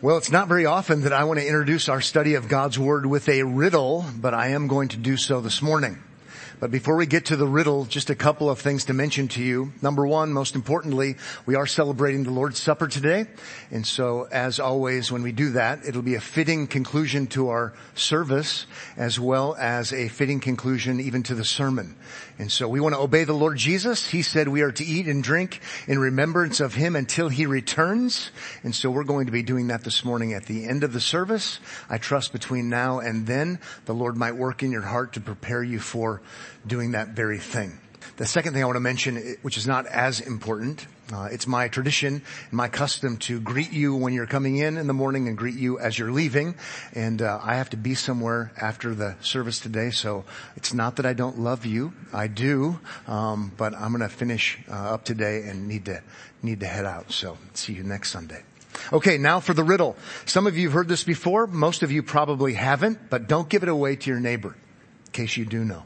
Well, it's not very often that I want to introduce our study of God's Word with a riddle, but I am going to do so this morning. But before we get to the riddle, just a couple of things to mention to you. Number one, most importantly, we are celebrating the Lord's Supper today. And so, as always, when we do that, it'll be a fitting conclusion to our service, as well as a fitting conclusion even to the sermon. And so we want to obey the Lord Jesus. He said we are to eat and drink in remembrance of Him until He returns. And so we're going to be doing that this morning at the end of the service. I trust between now and then, the Lord might work in your heart to prepare you for doing that very thing. The second thing I want to mention, which is not as important, it's my tradition and my custom to greet you when you're coming in the morning and greet you as you're leaving. And I have to be somewhere after the service today, so it's not that I don't love you. I do, but I'm going to finish up today and need to head out. So see you next Sunday. Okay, now for the riddle. Some of you have heard this before. Most of you probably haven't, but don't give it away to your neighbor, in case you do know.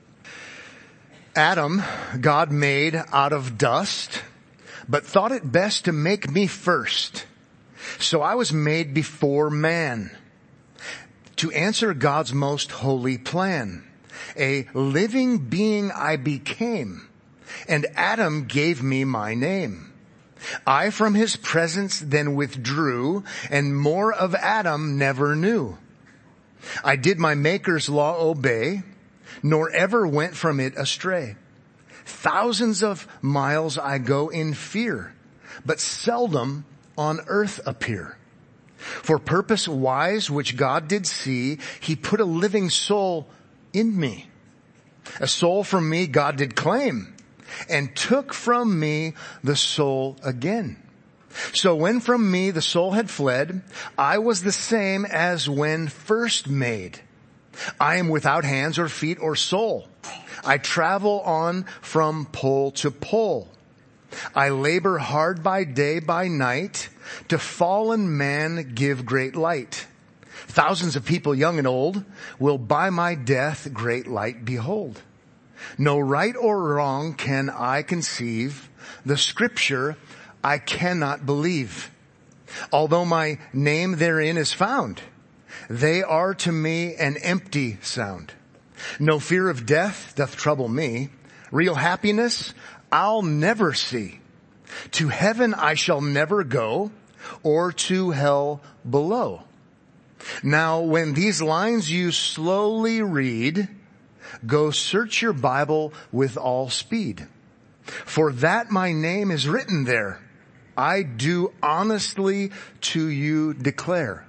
Adam, God made out of dust, but thought it best to make me first. So I was made before man to answer God's most holy plan. A living being I became, and Adam gave me my name. I from his presence then withdrew, and more of Adam never knew. I did my Maker's law obey, nor ever went from it astray. Thousands of miles I go in fear, but seldom on earth appear. For purpose wise which God did see, He put a living soul in me. A soul from me God did claim, and took from me the soul again. So when from me the soul had fled, I was the same as when first made. I am without hands or feet or soul. I travel on from pole to pole. I labor hard by day, by night, to fallen man give great light. Thousands of people, young and old, will by my death great light behold. No right or wrong can I conceive. The scripture I cannot believe. Although my name therein is found, they are to me an empty sound. No fear of death doth trouble me. Real happiness I'll never see. To heaven I shall never go, or to hell below. Now when these lines you slowly read, go search your Bible with all speed. For that my name is written there, I do honestly to you declare.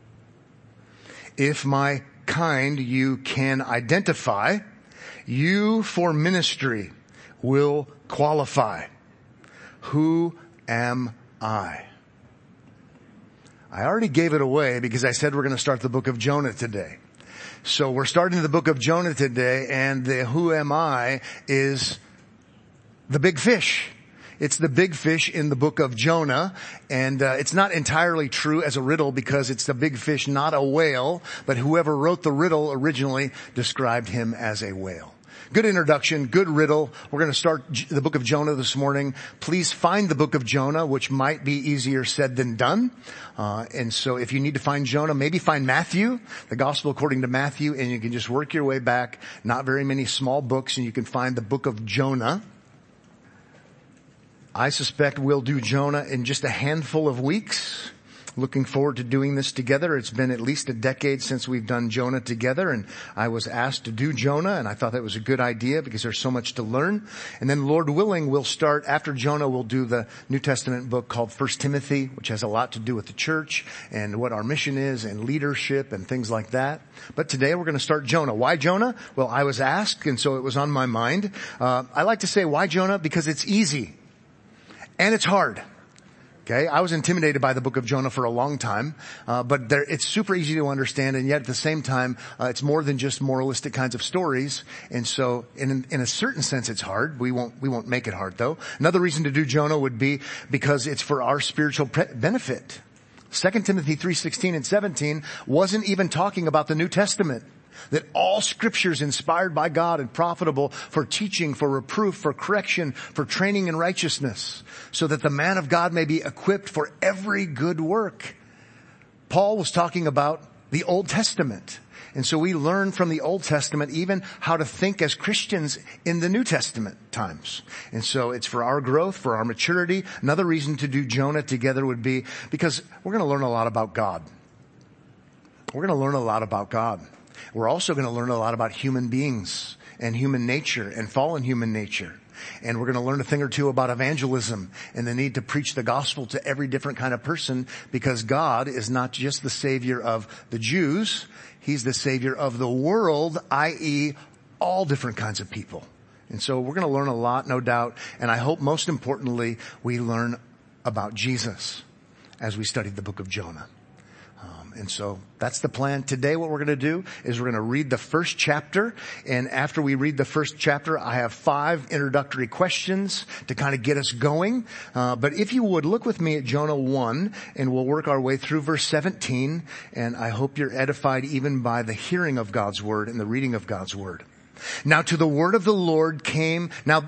If my kind you can identify, you for ministry will qualify. Who am I? I already gave it away because I said we're going to start the book of Jonah today. So we're starting the book of Jonah today, and the who am I is the big fish. It's the big fish in the book of Jonah, and it's not entirely true as a riddle because it's the big fish, not a whale, but whoever wrote the riddle originally described him as a whale. Good introduction, good riddle. We're going to start the book of Jonah this morning. Please find the book of Jonah, which might be easier said than done. And so if you need to find Jonah, maybe find Matthew, the gospel according to Matthew, and you can just work your way back. Not very many small books, and you can find the book of Jonah. I suspect we'll do Jonah in just a handful of weeks. Looking forward to doing this together. It's been at least a decade since we've done Jonah together, and I was asked to do Jonah, and I thought that was a good idea because there's so much to learn. And then Lord willing, we'll start, after Jonah, we'll do the New Testament book called 1 Timothy, which has a lot to do with the church and what our mission is and leadership and things like that. But today we're going to start Jonah. Why Jonah? Well, I was asked, and so it was on my mind. I like to say, why Jonah? Because it's easy. And it's hard. Okay, I was intimidated by the book of Jonah for a long time, but it's super easy to understand, and yet at the same time, it's more than just moralistic kinds of stories. And so, in a certain sense, it's hard. We won't make it hard, though. Another reason to do Jonah would be because it's for our spiritual benefit. 2 Timothy 3:16 and 17 wasn't even talking about the New Testament. That all scripture is inspired by God and profitable for teaching, for reproof, for correction, for training in righteousness, so that the man of God may be equipped for every good work. Paul was talking about the Old Testament. And so we learn from the Old Testament even how to think as Christians in the New Testament times. And so it's for our growth, for our maturity. Another reason to do Jonah together would be because we're going to learn a lot about God. We're going to learn a lot about God. We're also going to learn a lot about human beings and human nature and fallen human nature. And we're going to learn a thing or two about evangelism and the need to preach the gospel to every different kind of person, because God is not just the Savior of the Jews. He's the Savior of the world, i.e. all different kinds of people. And so we're going to learn a lot, no doubt. And I hope most importantly, we learn about Jesus as we study the book of Jonah. And so that's the plan. Today what we're going to do is we're going to read the first chapter. And after we read the first chapter, I have 5 introductory questions to kind of get us going. But if you would, look with me at Jonah 1, and we'll work our way through verse 17. And I hope you're edified even by the hearing of God's word and the reading of God's word. Now the word of the Lord came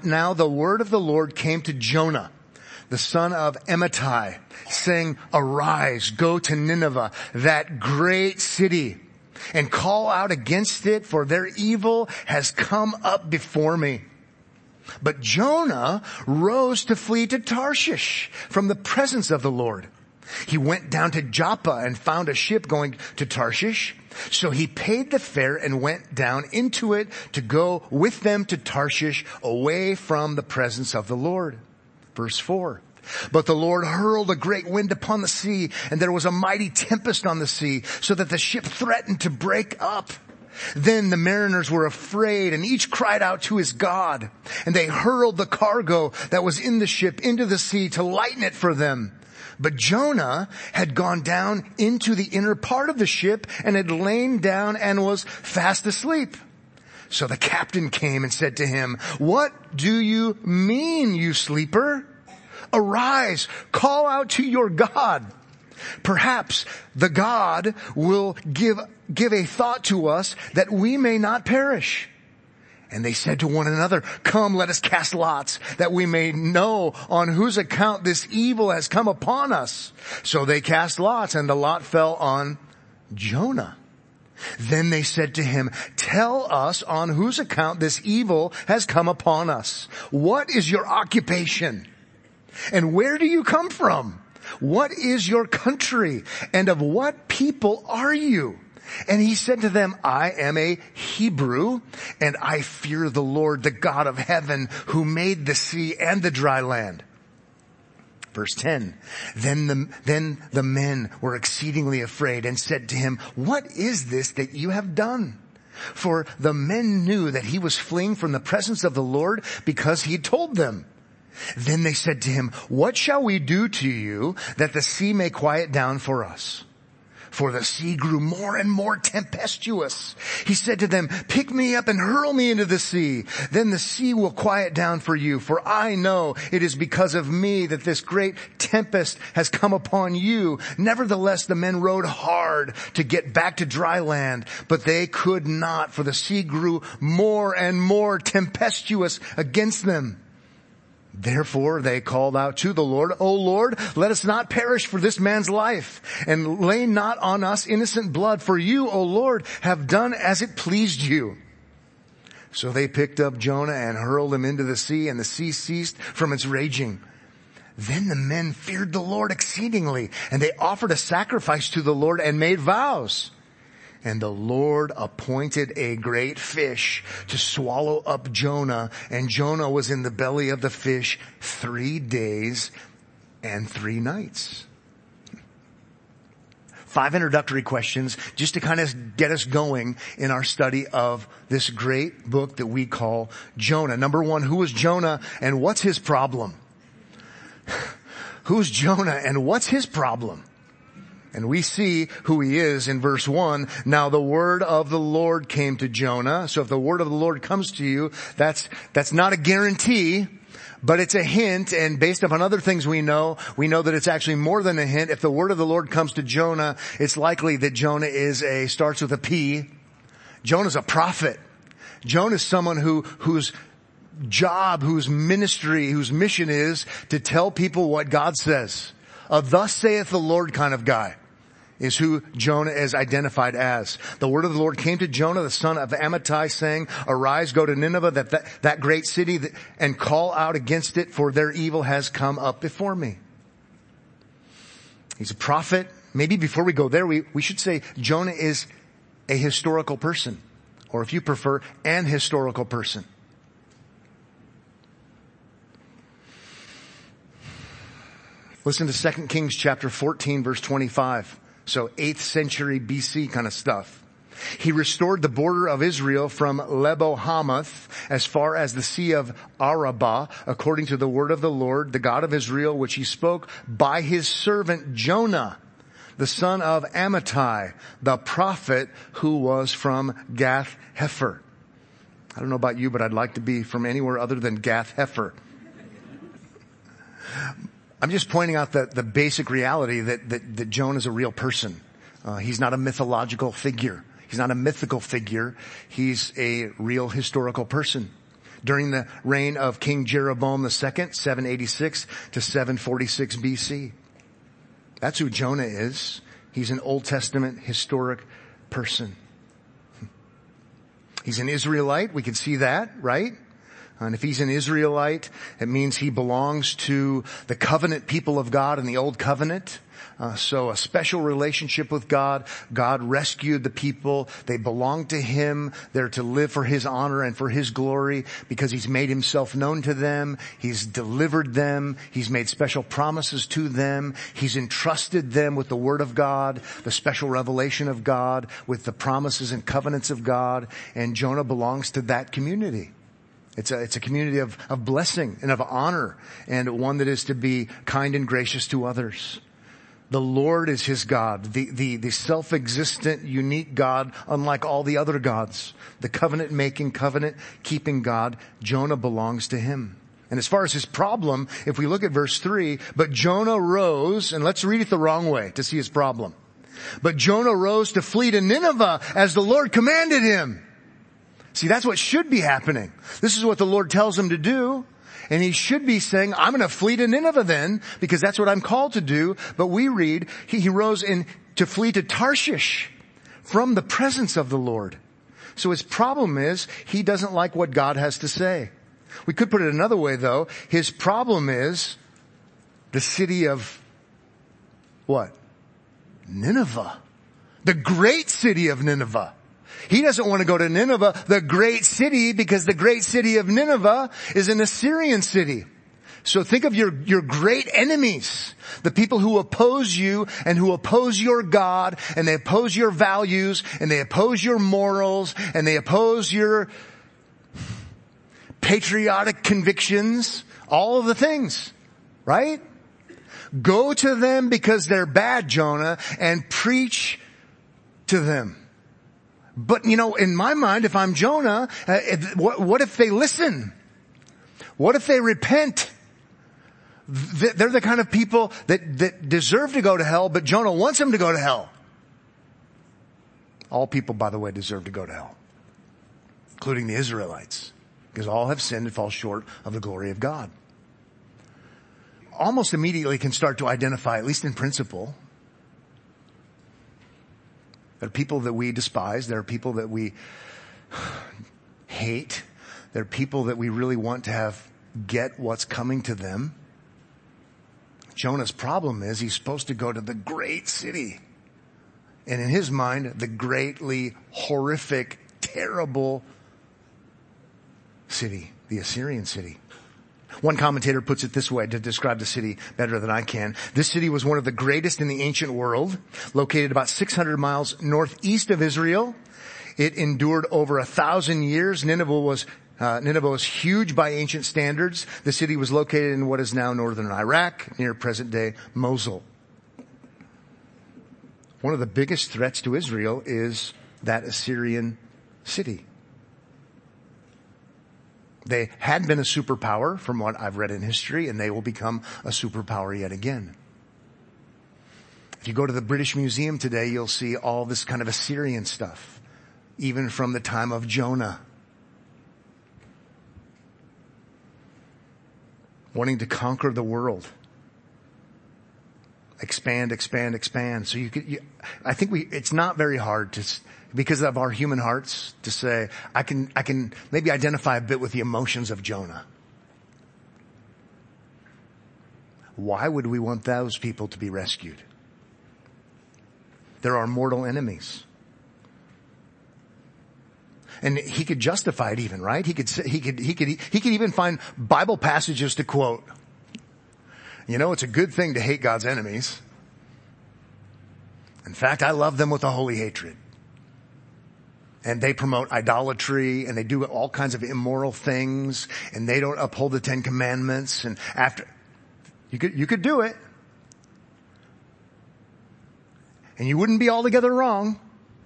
to Jonah, the son of Amittai, saying, "Arise, go to Nineveh, that great city, and call out against it, for their evil has come up before me." But Jonah rose to flee to Tarshish from the presence of the Lord. He went down to Joppa and found a ship going to Tarshish. So he paid the fare and went down into it to go with them to Tarshish, away from the presence of the Lord. Verse 4. But the Lord hurled a great wind upon the sea, and there was a mighty tempest on the sea, so that the ship threatened to break up. Then the mariners were afraid, and each cried out to his God. And they hurled the cargo that was in the ship into the sea to lighten it for them. But Jonah had gone down into the inner part of the ship and had lain down and was fast asleep. So the captain came and said to him, "What do you mean, you sleeper? Arise, call out to your God. Perhaps the God will give a thought to us that we may not perish." And they said to one another, "Come, let us cast lots, that we may know on whose account this evil has come upon us." So they cast lots, and the lot fell on Jonah. Then they said to him, "Tell us on whose account this evil has come upon us. What is your occupation? And where do you come from? What is your country? And of what people are you?" And he said to them, "I am a Hebrew, and I fear the Lord, the God of heaven, who made the sea and the dry land." Verse 10, Then the men were exceedingly afraid and said to him, "What is this that you have done?" For the men knew that he was fleeing from the presence of the Lord, because he had told them. Then they said to him, "What shall we do to you that the sea may quiet down for us?" For the sea grew more and more tempestuous. He said to them, "Pick me up and hurl me into the sea. Then the sea will quiet down for you. For I know it is because of me that this great tempest has come upon you." Nevertheless, the men rowed hard to get back to dry land, but they could not, for the sea grew more and more tempestuous against them. Therefore they called out to the Lord, "O Lord, let us not perish for this man's life, and lay not on us innocent blood, for you, O Lord, have done as it pleased you." So they picked up Jonah and hurled him into the sea, and the sea ceased from its raging. Then the men feared the Lord exceedingly, and they offered a sacrifice to the Lord and made vows. And the Lord appointed a great fish to swallow up Jonah, and Jonah was in the belly of the fish 3 days and 3 nights. 5 introductory questions just to kind of get us going in our study of this great book that we call Jonah. Number 1, who is Jonah and what's his problem? Who's Jonah and what's his problem? And we see who he is in verse 1. Now the word of the Lord came to Jonah. So if the word of the Lord comes to you, that's not a guarantee, but it's a hint. And based upon other things we know that it's actually more than a hint. If the word of the Lord comes to Jonah, it's likely that Jonah starts with a P. Jonah's a prophet. Jonah's someone whose job, whose ministry, whose mission is to tell people what God says. A thus saith the Lord kind of guy. is who Jonah is identified as. The word of the Lord came to Jonah, the son of Amittai, saying, arise, go to Nineveh, that great city, and call out against it, for their evil has come up before me. He's a prophet. Maybe before we go there, we should say Jonah is a historical person, or if you prefer, an historical person. Listen to 2 Kings chapter 14, verse 25. So 8th century BC kind of stuff. He restored the border of Israel from Lebo Hamath as far as the Sea of Arabah, according to the word of the Lord, the God of Israel, which he spoke by his servant Jonah, the son of Amittai, the prophet who was from Gath Hepher. I don't know about you, but I'd like to be from anywhere other than Gath Hepher. I'm just pointing out the basic reality that Jonah is a real person. He's not a mythological figure. He's not a mythical figure. He's a real historical person. During the reign of King Jeroboam II, 786 to 746 BC. That's who Jonah is. He's an Old Testament historic person. He's an Israelite. We can see that, right? And if he's an Israelite, it means he belongs to the covenant people of God in the Old Covenant. So a special relationship with God. God rescued the people. They belong to him. They're to live for his honor and for his glory because he's made himself known to them. He's delivered them. He's made special promises to them. He's entrusted them with the word of God, the special revelation of God, with the promises and covenants of God. And Jonah belongs to that community. It's a community of blessing and of honor, and one that is to be kind and gracious to others. The Lord is his God, the self-existent, unique God, unlike all the other gods. The covenant-making, covenant-keeping God. Jonah belongs to him. And as far as his problem, if we look at verse 3, but Jonah rose, and let's read it the wrong way to see his problem. But Jonah rose to flee to Nineveh as the Lord commanded him. See, that's what should be happening. This is what the Lord tells him to do. And he should be saying, I'm going to flee to Nineveh then, because that's what I'm called to do. But we read, he rose to flee to Tarshish from the presence of the Lord. So his problem is, he doesn't like what God has to say. We could put it another way though. His problem is the city of what? Nineveh. The great city of Nineveh. He doesn't want to go to Nineveh, the great city, because the great city of Nineveh is an Assyrian city. So think of your great enemies, the people who oppose you and who oppose your God, and they oppose your values, and they oppose your morals, and they oppose your patriotic convictions, all of the things, right? Go to them because they're bad, Jonah, and preach to them. But, in my mind, if I'm Jonah, what if they listen? What if they repent? They're the kind of people that deserve to go to hell, but Jonah wants them to go to hell. All people, by the way, deserve to go to hell, including the Israelites, because all have sinned and fall short of the glory of God. Almost immediately can start to identify, at least in principle, there are people that we despise. There are people that we hate. There are people that we really want to get what's coming to them. Jonah's problem is he's supposed to go to the great city. And in his mind, the greatly horrific, terrible city, the Assyrian city. One commentator puts it this way to describe the city better than I can. This city was one of the greatest in the ancient world, located about 600 miles northeast of Israel. It endured over 1,000 years. Nineveh was huge by ancient standards. The city was located in what is now northern Iraq, near present-day Mosul. One of the biggest threats to Israel is that Assyrian city. They had been a superpower from what I've read in history, and they will become a superpower yet again. If you go to the British Museum today, you'll see all this kind of Assyrian stuff, even from the time of Jonah. Wanting to conquer the world. expand, expand, expand. So I think it's not very hard because of our human hearts to say, I can maybe identify a bit with the emotions of Jonah. Why would we want those people to be rescued? They're our mortal enemies. And he could justify it even, right? He could even find Bible passages to quote. You know, it's a good thing to hate God's enemies. In fact, I love them with a holy hatred. And they promote idolatry and they do all kinds of immoral things and they don't uphold the 10 Commandments. And after, you could do it. And you wouldn't be altogether wrong.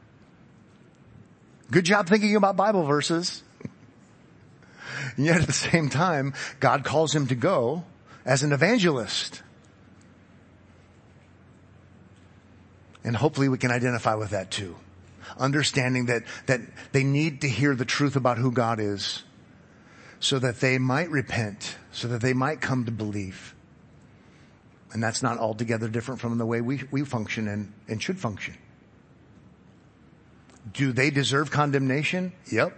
Good job thinking about Bible verses. And yet at the same time, God calls him to go as an evangelist. And hopefully we can identify with that too. Understanding that they need to hear the truth about who God is so that they might repent, so that they might come to believe. And that's not altogether different from the way we function and should function. Do they deserve condemnation? Yep.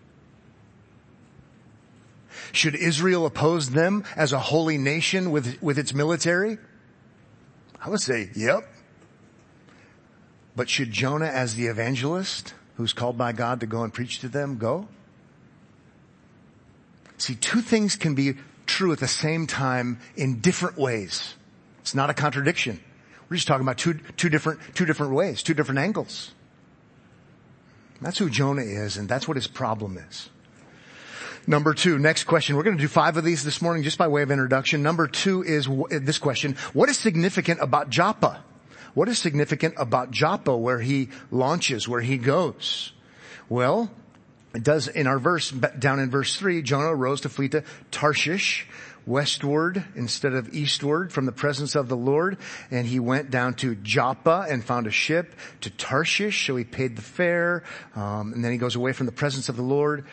Should Israel oppose them as a holy nation with its military? I would say, yep. But should Jonah as the evangelist, who's called by God to go and preach to them, go? See, two things can be true at the same time in different ways. It's not a contradiction. We're just talking about two different ways, two different angles. That's who Jonah is, and that's what his problem is. Number 2, next question. We're going to do 5 of these this morning just by way of introduction. Number 2 is this question. What is significant about Joppa? What is significant about Joppa, where he launches, where he goes? Well, it does in our verse, down in verse 3, Jonah arose to flee to Tarshish, westward instead of eastward from the presence of the Lord. And he went down to Joppa and found a ship to Tarshish. So he paid the fare. And then he goes away from the presence of the Lord.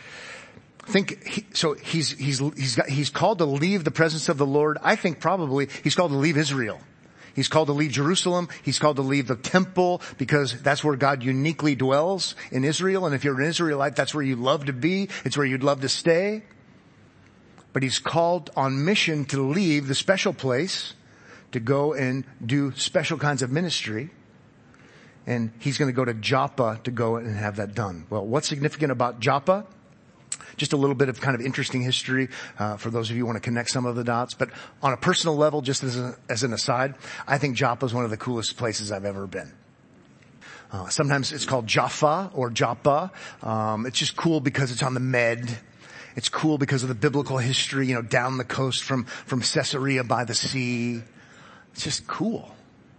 He's called to leave the presence of the Lord. I think probably he's called to leave Israel. He's called to leave Jerusalem. He's called to leave the temple because that's where God uniquely dwells in Israel. And if you're an Israelite, that's where you love to be. It's where you'd love to stay. But he's called on mission to leave the special place to go and do special kinds of ministry. And he's going to go to Joppa to go and have that done. Well, what's significant about Joppa? Just a little bit of kind of interesting history for those of you who want to connect some of the dots. But on a personal level, just as an aside, I think Joppa is one of the coolest places I've ever been. Sometimes it's called Jaffa or Joppa. It's just cool because it's on the Med. It's cool because of the biblical history, you know, down the coast from Caesarea by the sea. It's just cool.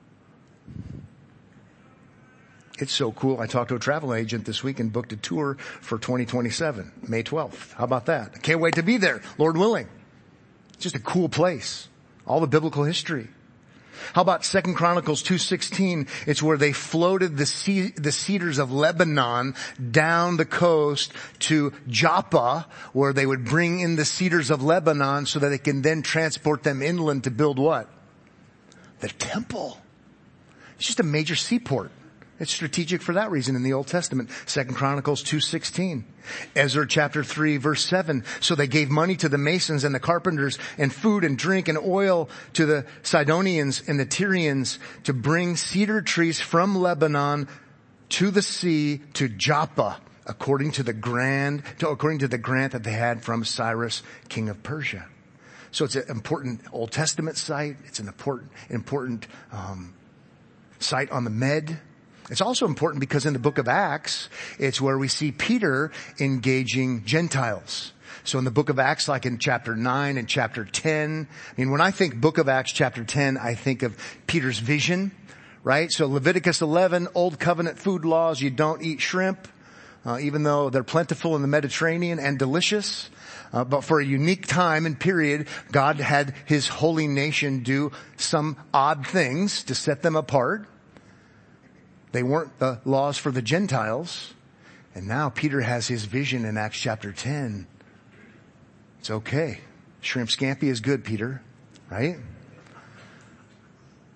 It's so cool. I talked to a travel agent this week and booked a tour for 2027, May 12th. How about that? I can't wait to be there, Lord willing. It's just a cool place. All the biblical history. How about 2 Chronicles 2:16? It's where they floated the cedars of Lebanon down the coast to Joppa, where they would bring in the cedars of Lebanon so that they can then transport them inland to build what? The temple. It's just a major seaport. It's strategic for that reason in the Old Testament. 2 Chronicles 2:16. Ezra chapter 3 verse 7. So they gave money to the masons and the carpenters and food and drink and oil to the Sidonians and the Tyrians to bring cedar trees from Lebanon to the sea to Joppa according to the grant that they had from Cyrus, king of Persia. So it's an important Old Testament site. It's an important site on the Med. It's also important because in the book of Acts, it's where we see Peter engaging Gentiles. So in the book of Acts, like in chapter 9 and chapter 10, I mean, when I think book of Acts chapter 10, I think of Peter's vision, right? So Leviticus 11, Old Covenant food laws, you don't eat shrimp, even though they're plentiful in the Mediterranean and delicious. But for a unique time and period, God had his holy nation do some odd things to set them apart. They weren't the laws for the Gentiles. And now Peter has his vision in Acts chapter 10. It's okay. Shrimp scampi is good, Peter. Right?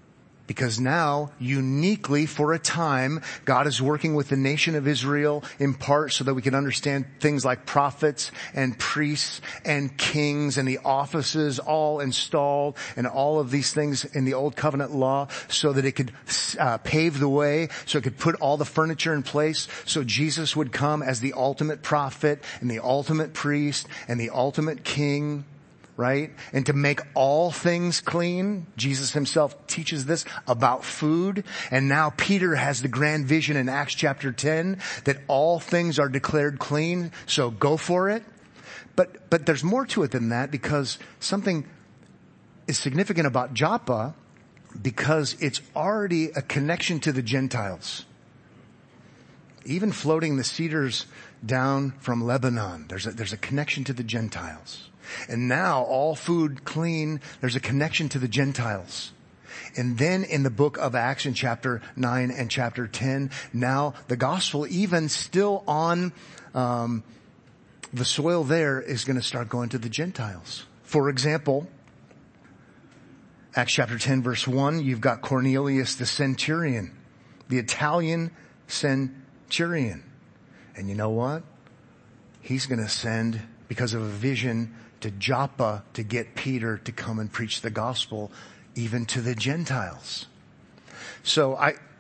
Because now, uniquely for a time, God is working with the nation of Israel in part so that we can understand things like prophets and priests and kings and the offices all installed and all of these things in the Old Covenant law so that it could pave the way, so it could put all the furniture in place, so Jesus would come as the ultimate prophet and the ultimate priest and the ultimate king. Right? And to make all things clean. Jesus himself teaches this about food. And now Peter has the grand vision in Acts chapter 10 that all things are declared clean. So go for it. But there's more to it than that, because something is significant about Joppa, because it's already a connection to the Gentiles. Even floating the cedars down from Lebanon, there's a connection to the Gentiles. And now all food clean, there's a connection to the Gentiles. And then in the book of Acts in chapter 9 and chapter 10, now the gospel, even still on the soil there, is going to start going to the Gentiles. For example, Acts chapter 10 verse 1, you've got Cornelius the centurion, the Italian centurion. And you know what? He's going to send, because of a vision, to Joppa to get Peter to come and preach the gospel even to the Gentiles. So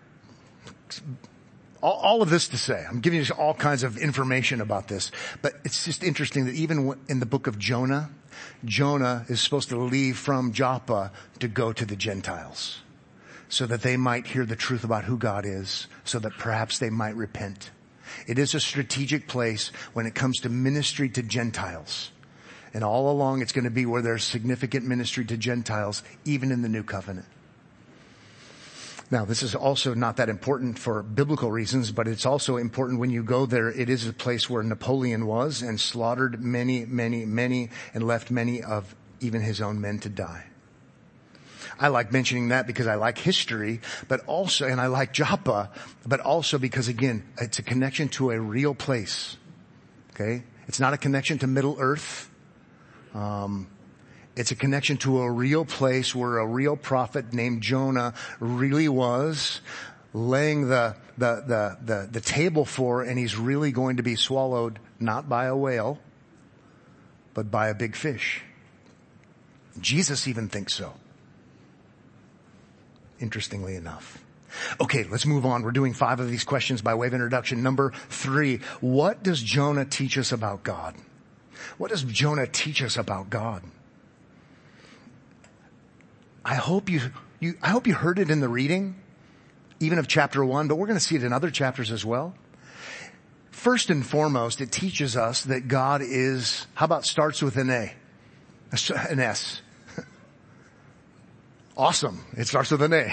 all of this to say, I'm giving you all kinds of information about this, but it's just interesting that even in the book of Jonah, Jonah is supposed to leave from Joppa to go to the Gentiles so that they might hear the truth about who God is, so that perhaps they might repent. It is a strategic place when it comes to ministry to Gentiles. And all along it's going to be where there's significant ministry to Gentiles, even in the New Covenant. Now, this is also not that important for biblical reasons, but it's also important when you go there. It is a place where Napoleon was and slaughtered many, many, many, and left many of even his own men to die. I like mentioning that because I like history, but also, and I like Joppa, but also because, again, it's a connection to a real place. Okay? It's not a connection to Middle Earth. It's a connection to a real place where a real prophet named Jonah really was laying the table for, and he's really going to be swallowed not by a whale, but by a big fish. Jesus even thinks so. Interestingly enough. Okay, let's move on. We're doing 5 of these questions by way of introduction. Number 3, what does Jonah teach us about God? What does Jonah teach us about God? I hope you heard it in the reading, even of chapter 1, but we're going to see it in other chapters as well. First and foremost, it teaches us that God is, how about starts with an A? An S. Awesome. It starts with an A.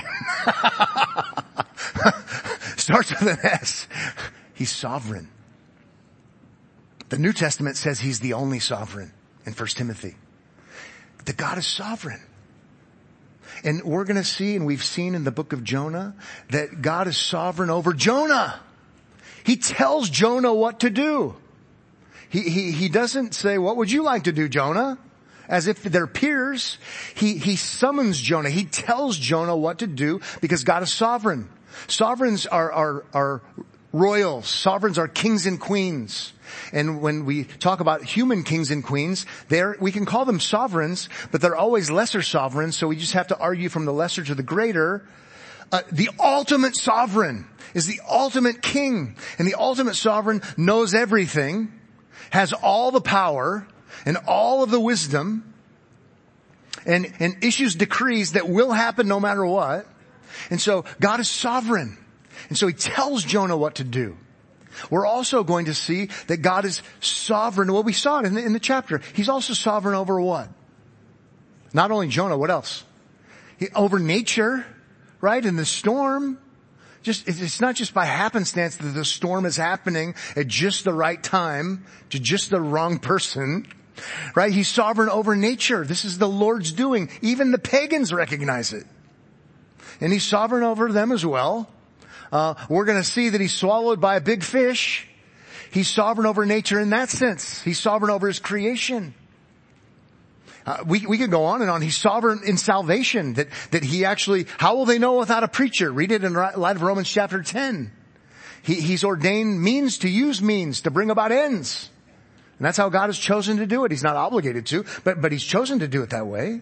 Starts with an S. He's sovereign. The New Testament says he's the only sovereign in 1 Timothy. That God is sovereign. And we're going to see, and we've seen in the book of Jonah, that God is sovereign over Jonah. He tells Jonah what to do. He doesn't say, what would you like to do, Jonah? As if they're peers. He summons Jonah. He tells Jonah what to do because God is sovereign. Sovereigns are royals. Sovereigns are kings and queens. And when we talk about human kings and queens, we can call them sovereigns, but they're always lesser sovereigns, so we just have to argue from the lesser to the greater. The ultimate sovereign is the ultimate king, and the ultimate sovereign knows everything, has all the power and all of the wisdom, and issues decrees that will happen no matter what. And so God is sovereign. And so he tells Jonah what to do. We're also going to see that God is sovereign. Well, we saw it in the chapter. He's also sovereign over what? Not only Jonah, what else? Over nature, right? In the storm. It's not just by happenstance that the storm is happening at just the right time to just the wrong person, right? He's sovereign over nature. This is the Lord's doing. Even the pagans recognize it. And he's sovereign over them as well. We're going to see that he's swallowed by a big fish. He's sovereign over nature in that sense. He's sovereign over his creation. We could go on and on. He's sovereign in salvation, that he actually, how will they know without a preacher? Read it in light of Romans chapter 10. He's ordained means to use means to bring about ends. And that's how God has chosen to do it. He's not obligated to, but he's chosen to do it that way.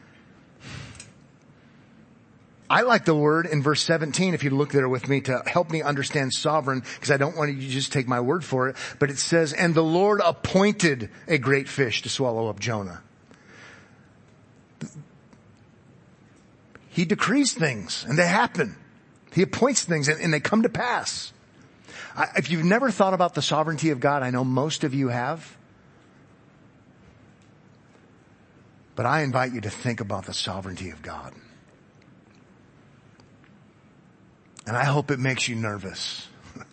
I like the word in verse 17, if you look there with me, to help me understand sovereign, because I don't want you to just take my word for it. But it says, and the Lord appointed a great fish to swallow up Jonah. He decrees things and they happen. He appoints things and they come to pass. If you've never thought about the sovereignty of God, I know most of you have. But I invite you to think about the sovereignty of God. And I hope it makes you nervous.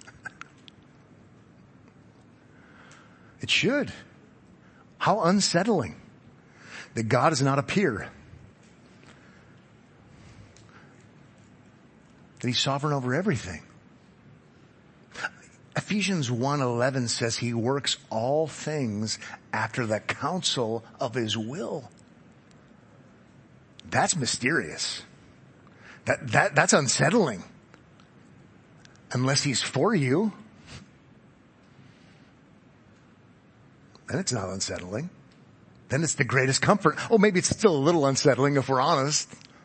It should. How unsettling that God is not a peer. That he's sovereign over everything. Ephesians 1:11 says he works all things after the counsel of his will. That's mysterious. That's unsettling. Unless he's for you, then it's not unsettling. Then it's the greatest comfort. Oh, maybe it's still a little unsettling if we're honest.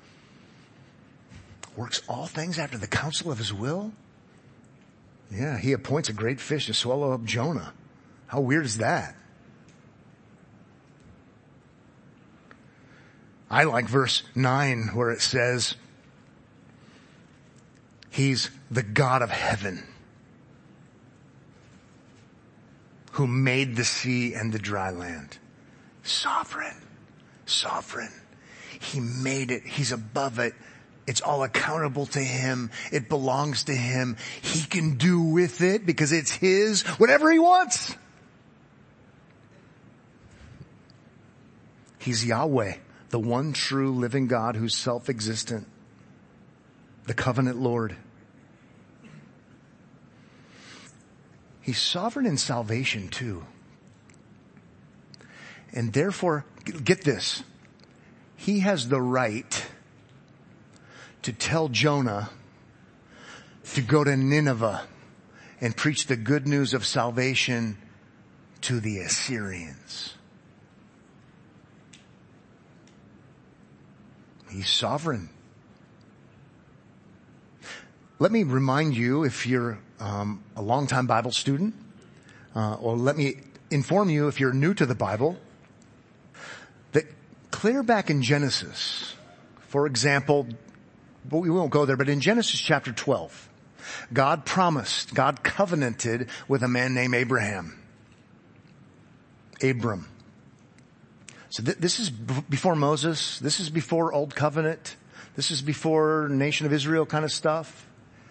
Works all things after the counsel of his will? Yeah, he appoints a great fish to swallow up Jonah. How weird is that? I like verse 9 where it says, he's the God of heaven who made the sea and the dry land. Sovereign. Sovereign. He made it. He's above it. It's all accountable to him. It belongs to him. He can do with it because it's his, whatever he wants. He's Yahweh, the one true living God who's self-existent, the covenant Lord. He's sovereign in salvation too. And therefore, get this, he has the right to tell Jonah to go to Nineveh and preach the good news of salvation to the Assyrians. He's sovereign. Let me remind you, if you're a longtime Bible student, or let me inform you if you're new to the Bible, that clear back in Genesis, for example, but we won't go there, but in Genesis chapter 12, God covenanted with a man named Abraham. Abram. So this is before Moses. This is before Old Covenant. This is before Nation of Israel kind of stuff.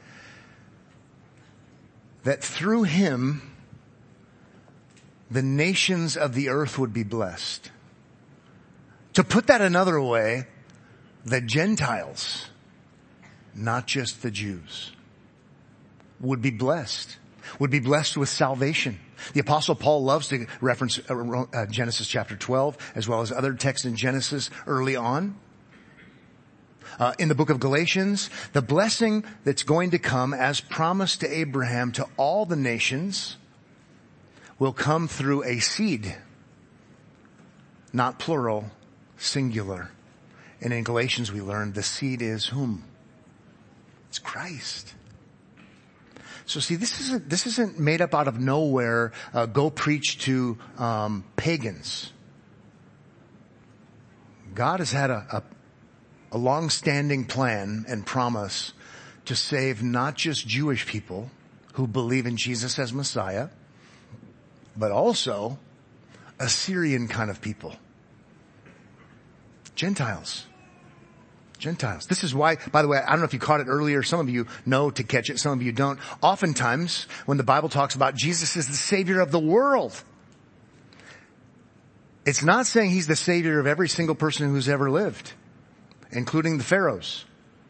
That through him, the nations of the earth would be blessed. To put that another way, the Gentiles, not just the Jews, would be blessed with salvation. The Apostle Paul loves to reference Genesis chapter 12, as well as other texts in Genesis early on. In the book of Galatians, the blessing that's going to come as promised to Abraham to all the nations will come through a seed, not plural, singular. And in Galatians we learned the seed is whom? It's Christ. So see, this isn't made up out of nowhere. Go preach to pagans. God has had a long-standing plan and promise to save not just Jewish people who believe in Jesus as Messiah, but also Assyrian kind of people. Gentiles. This is why, by the way, I don't know if you caught it earlier. Some of you know to catch it. Some of you don't. Oftentimes, when the Bible talks about Jesus as the Savior of the world, it's not saying he's the Savior of every single person who's ever lived, including the pharaohs.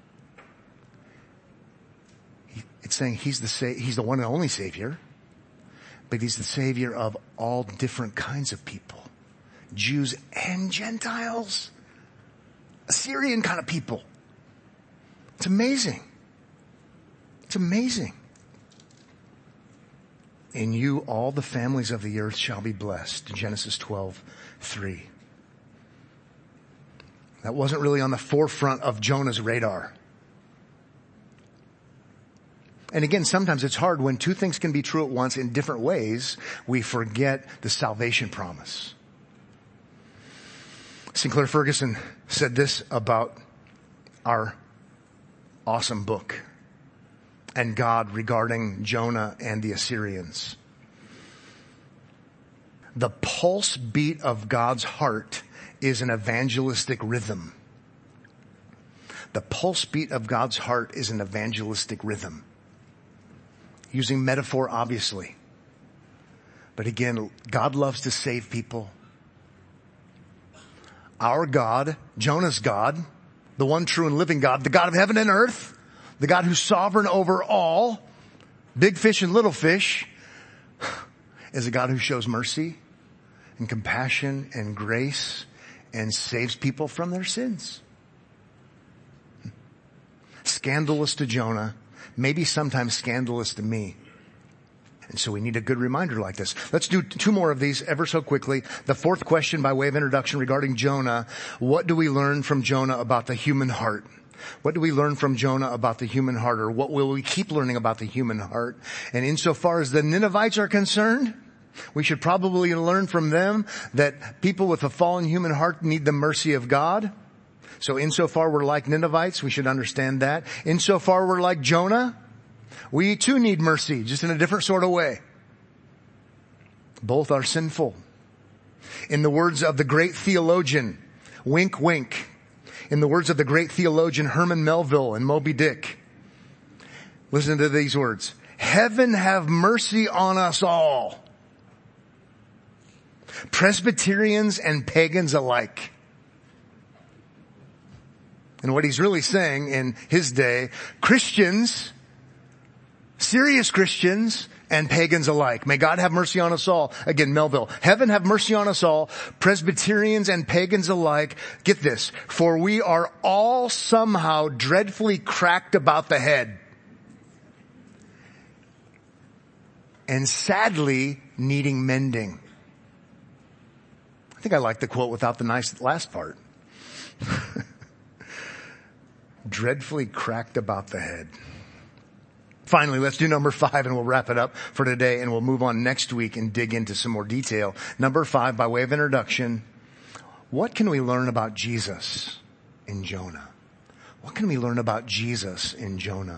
It's saying he's the one and only Savior, but he's the Savior of all different kinds of people. Jews and Gentiles. Assyrian kind of people. It's amazing. It's amazing. In you, all the families of the earth shall be blessed. Genesis 12:3. That wasn't really on the forefront of Jonah's radar. And again, sometimes it's hard when two things can be true at once in different ways. We forget the salvation promise. Sinclair Ferguson said this about our awesome book and God regarding Jonah and the Assyrians. The pulse beat of God's heart is an evangelistic rhythm. The pulse beat of God's heart is an evangelistic rhythm. Using metaphor, obviously. But again, God loves to save people. Our God, Jonah's God, the one true and living God, the God of heaven and earth, the God who's sovereign over all, big fish and little fish, is a God who shows mercy and compassion and grace and saves people from their sins. Scandalous to Jonah, maybe sometimes scandalous to me. And so we need a good reminder like this. Let's do two more of these ever so quickly. The fourth question by way of introduction regarding Jonah. What do we learn from Jonah about the human heart? What do we learn from Jonah about the human heart? Or what will we keep learning about the human heart? And insofar as the Ninevites are concerned, we should probably learn from them that people with a fallen human heart need the mercy of God. So insofar we're like Ninevites, we should understand that. Insofar we're like Jonah, we too need mercy, just in a different sort of way. Both are sinful. In the words of the great theologian, wink, wink. In the words of the great theologian Herman Melville in Moby Dick. Listen to these words. Heaven have mercy on us all. Presbyterians and pagans alike. And what he's really saying in his day, Christians, serious Christians, and pagans alike. May God have mercy on us all. Again, Melville. Heaven have mercy on us all, Presbyterians and pagans alike. Get this. For we are all somehow dreadfully cracked about the head. And sadly needing mending. I think I like the quote without the nice last part. Dreadfully cracked about the head. Finally, let's do number 5 and we'll wrap it up for today and we'll move on next week and dig into some more detail. Number 5, by way of introduction, what can we learn about Jesus in Jonah? What can we learn about Jesus in Jonah?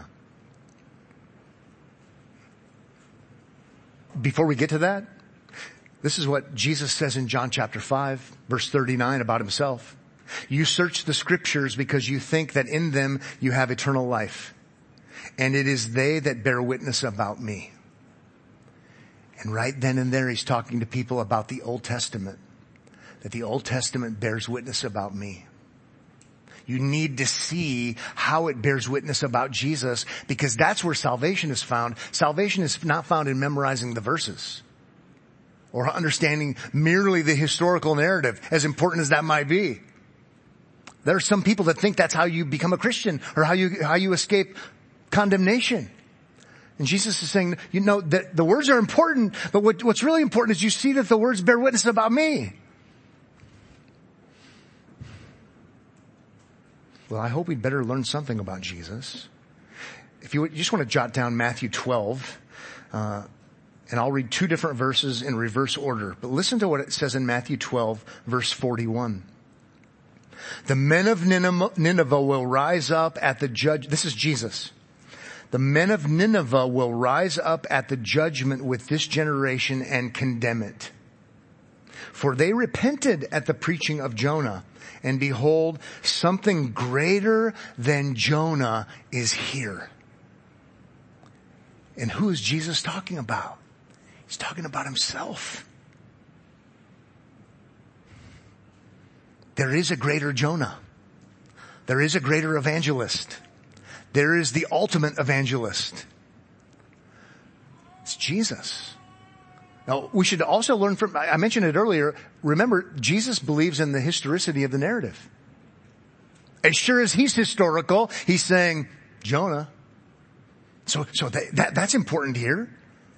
Before we get to that, this is what Jesus says in John chapter 5, verse 39 about himself. You search the scriptures because you think that in them you have eternal life. And it is they that bear witness about me. And right then and there he's talking to people about the Old Testament. That the Old Testament bears witness about me. You need to see how it bears witness about Jesus because that's where salvation is found. Salvation is not found in memorizing the verses or understanding merely the historical narrative, as important as that might be. There are some people that think that's how you become a Christian or how you escape condemnation. And Jesus is saying, you know, that the words are important, but what's really important is you see that the words bear witness about me. Well, I hope we'd better learn something about Jesus. If you just want to jot down Matthew 12, and I'll read 2 different verses in reverse order, but listen to what it says in Matthew 12, verse 41. The men of Nineveh will rise up at the judge. This is Jesus. The men of Nineveh will rise up at the judgment with this generation and condemn it. For they repented at the preaching of Jonah. And behold, something greater than Jonah is here. And who is Jesus talking about? He's talking about himself. There is a greater Jonah. There is a greater evangelist. There is the ultimate evangelist. It's Jesus. Now, we should also learn from, I mentioned it earlier, remember, Jesus believes in the historicity of the narrative. As sure as he's historical, he's saying, Jonah. So that's important here.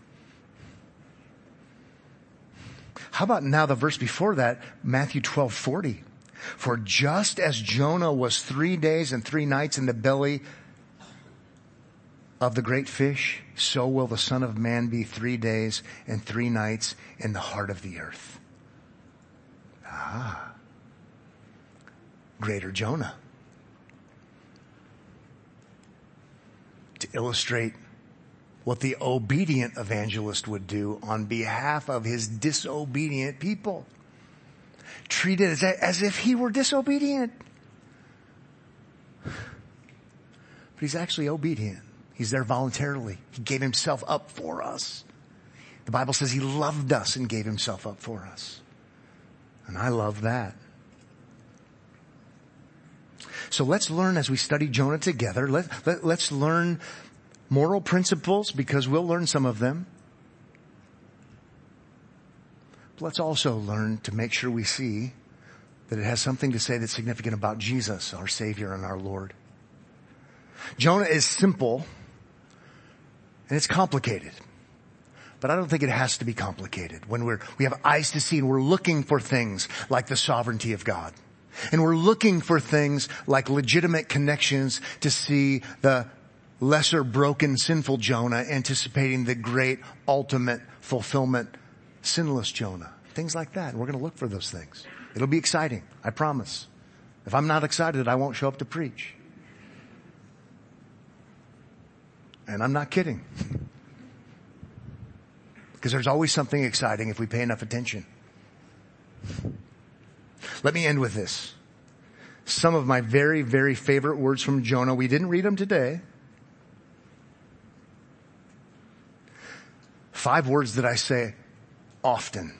How about now the verse before that, Matthew 12:40. For just as Jonah was 3 days and 3 nights in the belly of the great fish, so will the Son of Man be 3 days and 3 nights in the heart of the earth. Greater Jonah. To illustrate what the obedient evangelist would do on behalf of his disobedient people. Treat it as if he were disobedient. But he's actually obedient. He's there voluntarily. He gave himself up for us. The Bible says he loved us and gave himself up for us. And I love that. So let's learn as we study Jonah together. Let's learn moral principles because we'll learn some of them. But let's also learn to make sure we see that it has something to say that's significant about Jesus, our Savior and our Lord. Jonah is simple and it's complicated. But I don't think it has to be complicated when we have eyes to see and we're looking for things like the sovereignty of God. And we're looking for things like legitimate connections to see the lesser, broken, sinful Jonah anticipating the great, ultimate, fulfillment, sinless Jonah. Things like that. And we're going to look for those things. It'll be exciting. I promise. If I'm not excited, I won't show up to preach. And I'm not kidding. Because there's always something exciting if we pay enough attention. Let me end with this. Some of my very, very favorite words from Jonah. We didn't read them today. 5 words that I say often.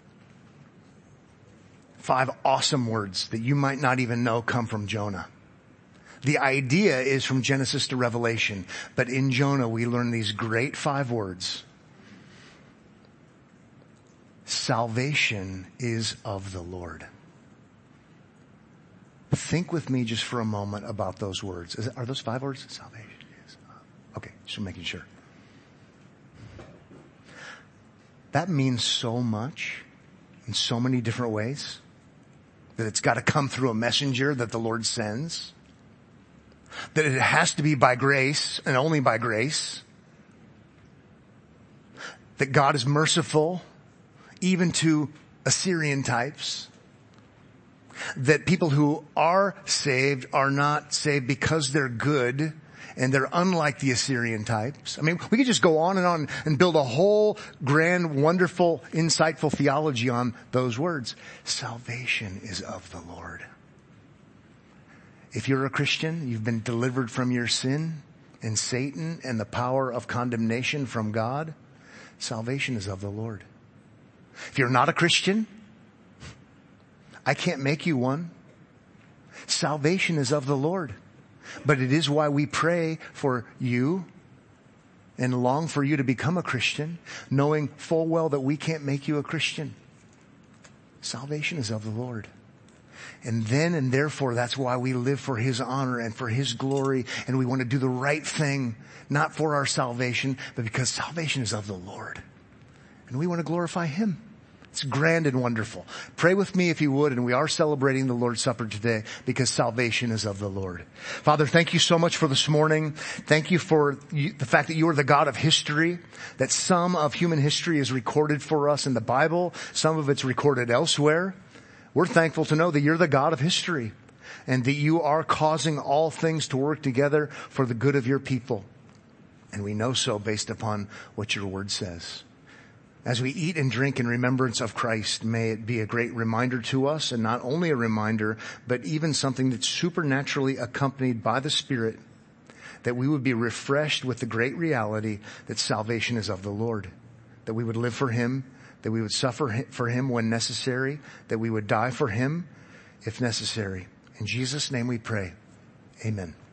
5 awesome words that you might not even know come from Jonah. The idea is from Genesis to Revelation. But in Jonah, we learn these great 5 words. Salvation is of the Lord. Think with me just for a moment about those words. Are those 5 words? Salvation is. Okay, just making sure. That means so much in so many different ways that it's got to come through a messenger that the Lord sends. That it has to be by grace and only by grace. That God is merciful even to Assyrian types. That people who are saved are not saved because they're good and they're unlike the Assyrian types. I mean, we could just go on and build a whole grand, wonderful, insightful theology on those words. Salvation is of the Lord. If you're a Christian, you've been delivered from your sin and Satan and the power of condemnation from God. Salvation is of the Lord. If you're not a Christian, I can't make you one. Salvation is of the Lord. But it is why we pray for you and long for you to become a Christian, knowing full well that we can't make you a Christian. Salvation is of the Lord. And then and therefore that's why we live for His honor and for His glory, and we want to do the right thing, not for our salvation, but because salvation is of the Lord. And we want to glorify Him. It's grand and wonderful. Pray with me if you would, and we are celebrating the Lord's Supper today because salvation is of the Lord. Father, thank you so much for this morning. Thank you for the fact that you are the God of history, that some of human history is recorded for us in the Bible, some of it's recorded elsewhere. We're thankful to know that you're the God of history and that you are causing all things to work together for the good of your people. And we know so based upon what your word says. As we eat and drink in remembrance of Christ, may it be a great reminder to us, and not only a reminder, but even something that's supernaturally accompanied by the Spirit, that we would be refreshed with the great reality that salvation is of the Lord, that we would live for Him, that we would suffer for Him when necessary, that we would die for Him if necessary. In Jesus' name we pray. Amen.